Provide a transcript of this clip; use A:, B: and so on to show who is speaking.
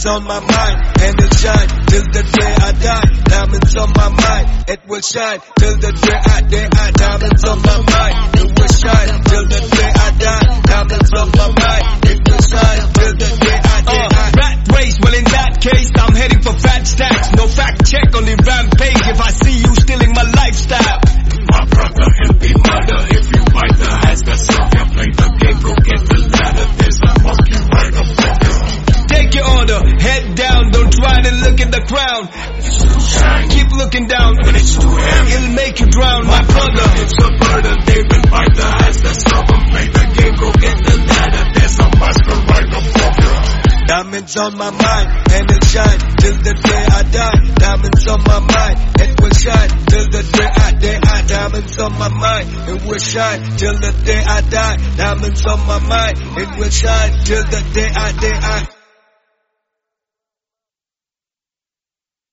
A: Diamonds on my mind, and it shine till the day I die. Diamonds on my mind, it will shine till the day I die. Diamonds on my mind, it will shine till the day I die. Diamonds on my mind, it will shine till the day I die.
B: Rat race, well in that case, I'm heading for fat stacks. No fact check on the rampage if I see you stealing my lifestyle.
C: My brother, he'll be murder if you bite the hands that serve you. Play the game, go get the ladder. There's a monkey right up for you.
B: Take your order, head down, don't try to look at the ground. Keep looking down,
C: When it's too heavy,
B: it'll make you drown, my brother.
C: it's a burden. They will bite the hands that serve them. Play the game, go get the ladder. There's a master right up for you.
A: Diamonds on my mind, and it shine till the day I die. Diamonds on my mind, it will shine till the day I die. Diamonds on my mind, it will shine till the day I die. Diamonds on my mind, it will shine till the day I die.